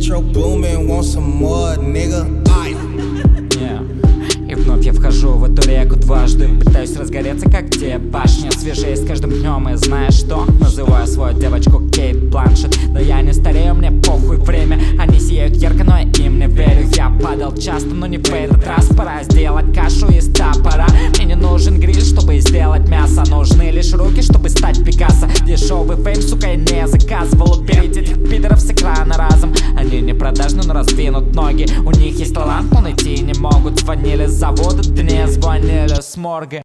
Metro Boomin, want some more, nigga. И вновь я вхожу в эту реку дважды. Пытаюсь разгореться, как те башни. Свежее с каждым днем, и знаешь что? Называю свою девочку Кейт Бланшетт. Но я не старею, мне похуй время. Они сияют ярко, но я им не верю. Я падал часто, но не в этот раз. Пора сделать кашу из топора. Мне не нужен гриль, чтобы сделать мясо. Нужны лишь руки, чтобы стать Пикассо. Дешевый фейм, сука, я не заказывал. Уберить этих пидоров с экрана разом. Они не продажны, но раздвинут ноги. У них есть талант, но найти не могут. Звонили с завода, да не звонили с морга.